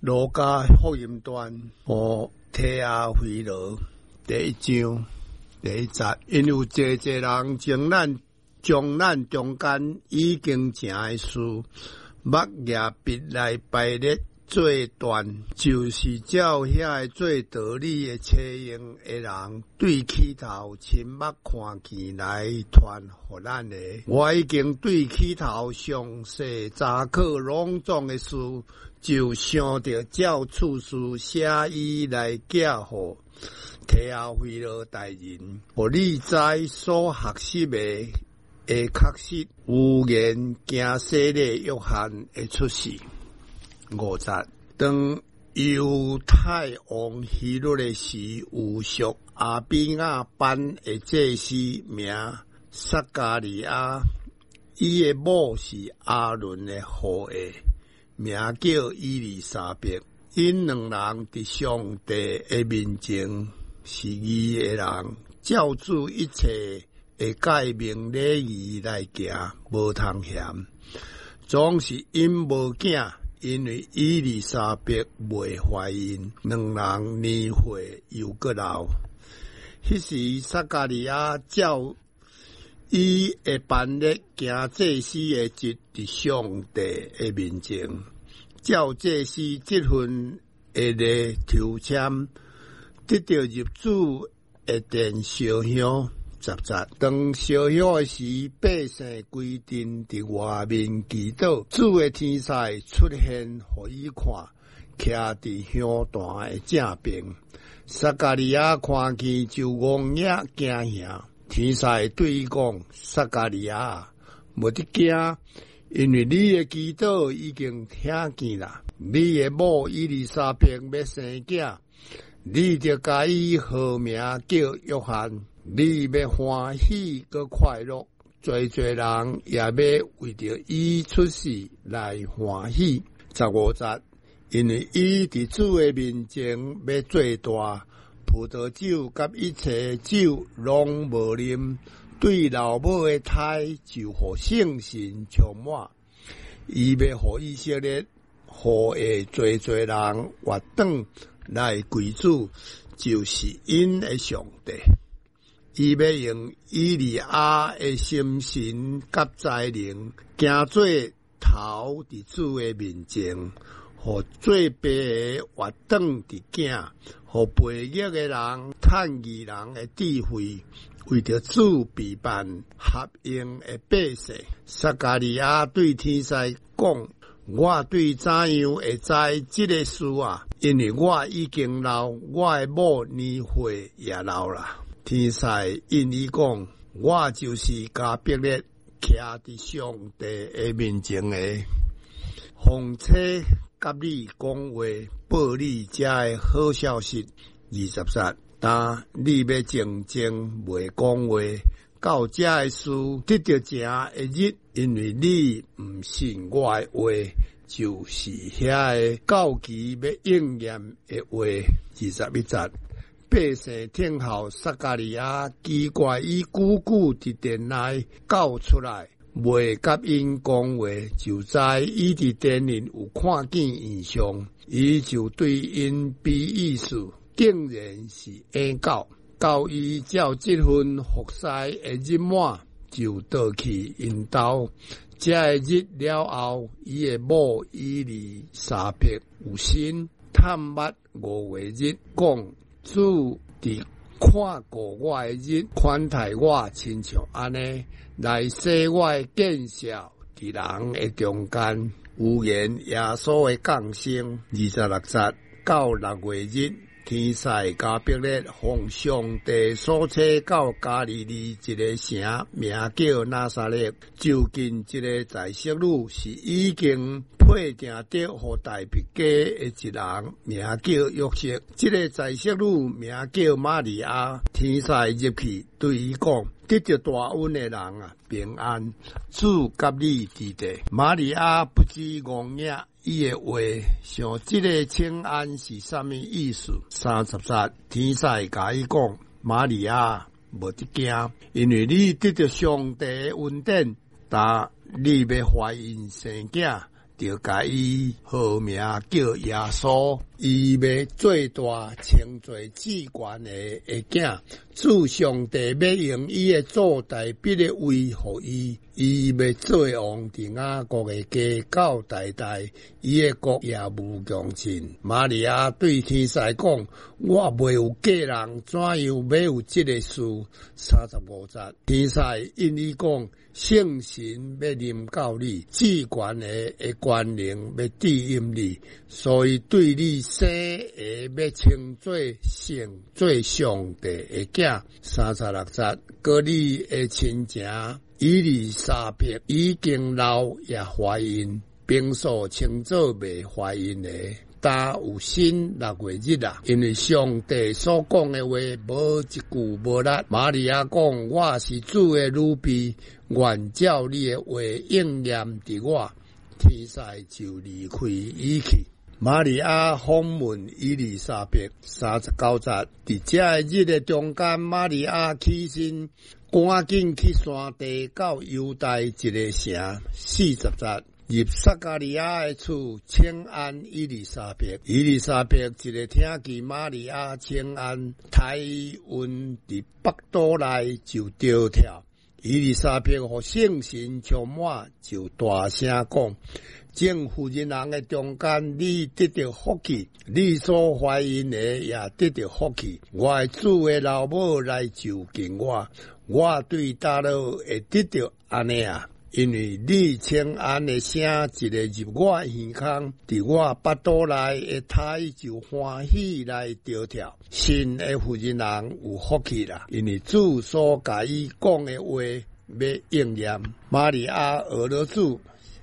路加福音段提亚菲罗第一章第一节，因有济人将咱中间已经成的事，擘夜必来排列做断，就是照遐做道理的车用的人，对起头亲目看见来传予咱的。我已经对起头详细查考拢总的事，就想着照次序写伊来寄予提亚菲罗大人，互你知所学习的会确实有言惊洗礼约翰的出世。5节，当犹太王希律的时，有属阿比亚班的祭司名撒加利亚，伊的母是阿伦的后裔，名叫伊丽莎白。因两人伫上帝的面前是义的人，照主一切的诫命礼仪来行，无通嫌。总是因无囝，因为伊丽莎白未怀孕，两人年岁又阁老。迄时撒加利亚照伊的班列行祭司的职伫上帝的面前，照祭司这份的抽签，得到入主的殿烧香。10节，当烧香的时，百姓规定伫外面祈祷，主的天使出现，互伊看，徛伫香坛的正边。撒加利亚看见就戆眼惊吓，天使对伊讲：撒加利亚，无得惊，因为你的祈祷已经听见啦。你的母伊丽莎白要生囝，你就甲伊号名叫约翰。你要欢喜佮快乐，多人也要为着伊出世来欢喜。15节，因为伊伫主的面前要做大，葡萄酒甲一切酒拢无啉，对老母的胎就互圣神充满。伊要互以色列互的多人活转来归主，就是因的上帝。伊要用以利亚的心神甲才能，行做头伫主的面前，互做爸的活转伫囝，互背逆的人趁义人的智慧，为着主备办合用的百姓。撒加利亚对天使讲：我对怎样会知这个事啊？因为我已经老，我的母年岁也老了。天使因伊讲：我就是加百列徛伫上帝的面前的，奉车甲你讲话，报你遮的好消息。20节，但你要静静袂讲话，到遮的事得到这一日，因为你毋信我的话，就是遐个到期要应验的话。21节，百姓听候撒加利亚，奇怪伊久久伫殿内走出来，未甲因讲话，就知伊伫殿里有看见异象，伊就对因比意思，竟然是婴狗。到伊照这份服侍的日满，就倒去因兜。这个日了后，伊的母伊丽莎白有心探捌5月日，讲：主伫看顾我的日，款待我亲像安尼，来使我的见笑伫人的中间，有言耶稣的降生。26节，到6月日，天使加百列奉上帝所赐到加利利一个城，名叫拿撒勒，就近一个在色女，是已经配定得互大别家的一人，名叫约瑟。这个在色女名叫玛利亚。天使入去对伊讲：得着大恩的人啊，平安，主甲你伫地。玛利亚不知戆眼，伊的话像这个请安是啥物意思？30节，天使甲伊讲：玛利亚，无得惊，因为你得着上帝的恩典，但你要怀孕生囝， 就甲伊号名叫耶稣。伊要做大称做至权的囝，主上帝要用伊的做代笔的位互伊，伊要做王伫雅各的家到代代，伊的国也无穷尽。玛利亚对天使讲：我未有嫁人，怎样要有这个事？35节，天使因伊讲：圣神要临到你，至权的权能要庇荫你，所以对你生的要称作圣，做上帝的囝。36节，过你的亲情以利沙伯已经老也怀孕，并所称作未怀孕的，但有新6月日啊，因为上帝所讲的话无一句无力。玛利亚讲：我是主的女婢，愿照你的话应验伫我。天使就离开伊去。玛利亚访问以利沙伯。39节，伫这日的中间，玛利亚起身，赶紧去山地到犹大一个城。40节，入撒加利亚的厝，请安以利沙伯。以利沙伯一个听见玛利亚请安，胎孕伫腹肚内就着跳。以利沙伯互圣神充满，就大声讲：正妇人的中间，你得到福气，你所怀孕的也得到福气。我的主的老母来就近我，我对大佬会得到安尼啊！因为你请安的声一个入我耳孔，伫我腹肚内的胎就欢喜来着跳。信的妇人人有福气啦，因为主所甲伊讲的话要应验。玛利亚俄罗主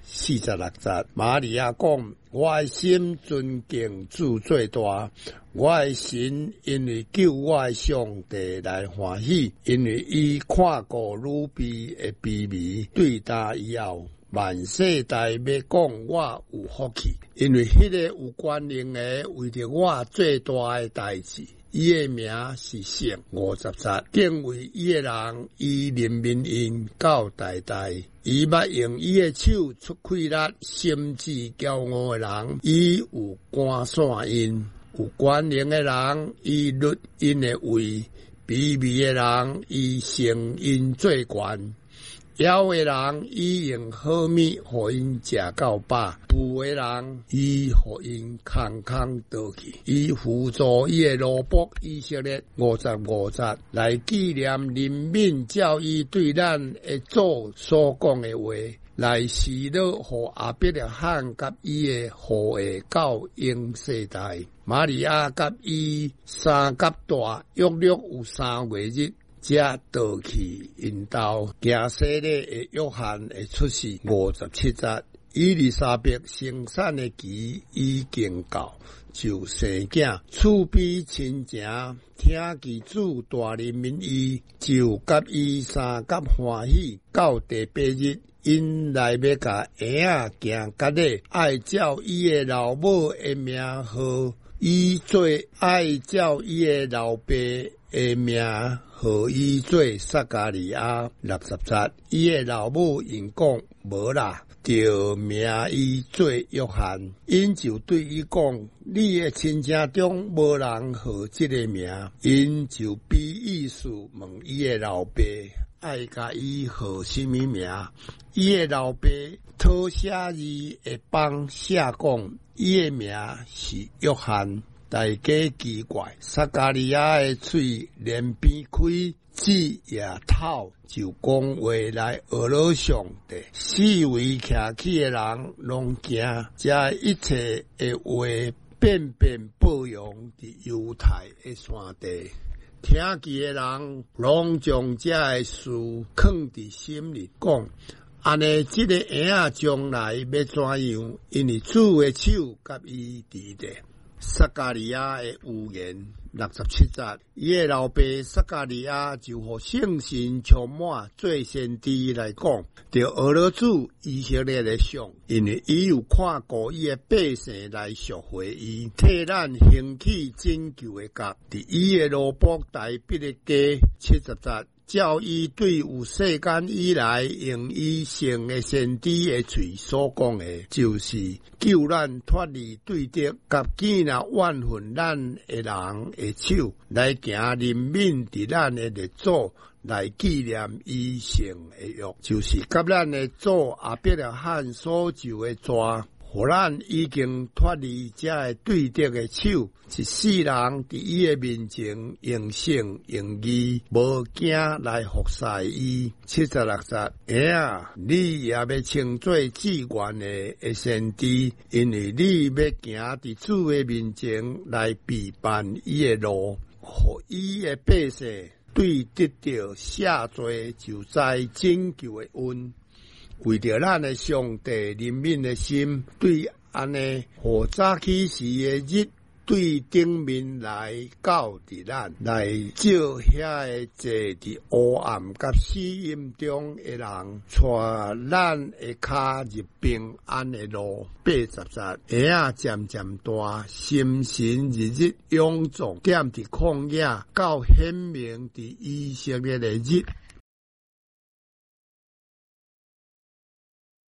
46节，玛利亚讲：我的心尊敬主最大，我的神因为救我的上帝来欢喜，因为伊看顾女婢的卑微，对待以后万世代要讲我有福气，因为迄个有权能的为着我最大的代志。伊的名是圣。50节，敬畏伊的人，伊怜悯因到代代。伊捌用伊的手出气力，心智骄傲的人，伊有赶散因；有权能的人，伊律因的位；卑微的人，伊成因做权。枵的人，伊用好米互因食到饱；富的人，伊互因空空倒去。伊辅助伊的奴仆以色列。55节，来纪念人民照伊对咱的祖所讲的话，来示落互阿伯的汉甲伊的后裔到永世代。玛利亚甲伊三甲大约有3月日。这倒去因兜行洗礼的约翰的出世。57节，以利沙伯生产的期已经到，就生囝，厝边亲情听见主大人民意，就甲伊三甲欢喜。到第8日，因来要甲婴仔行割礼，爱照伊的老母的名号，伊做爱照伊的老爸的名号，伊做撒加利亚。60节，伊的老母因讲无啦，就名伊做约翰。因就对伊讲：你的亲戚中无人号这个名。因就比意思问伊的老爸，爱甲伊号什么名？伊的老爸讨写字会帮写讲，伊的名是约翰。大家奇怪，撒加利亚的嘴连边开，舌也透，就讲话来俄罗上帝。四围徛起的人拢惊，这一切的话遍遍报扬伫犹太的山地。听见的人拢将这的事藏伫心里，讲安尼这个婴仔将来要怎样？因为主的手甲伊伫地。撒加利亚的预言。67节，伊的老爸撒加利亚就互圣神充满，做先知来讲，着俄罗主以色列的相，因为伊有看顾伊的百姓来赎回伊，替咱兴起拯救的角，伫伊的奴仆大笔的家。70节， 照伊对有世间以来用伊成的先知的嘴所讲的，就是救咱脱离对敌，甲见那万分咱的人的手，来行人民伫咱的列祖来纪念伊成的约，就是甲咱的祖亚伯拉罕所受的纸。互咱已经脱离这个对敌的手，一世人伫伊的面前用性用义，无惊来服侍伊。76节，儿啊，你也要称作至愿的先知，因为你要行伫主的面前来备办伊的路，互伊的百姓对得到赦罪就在拯救的恩。为着咱的上帝人民的心，对安尼互早起时的日，对顶面来教伫咱，来照遐个坐伫黑暗甲死荫中的人，带咱的脚入平安的路。80节，下啊渐渐大，心神日日勇壮，踮伫旷野，到显明伫以色列的日。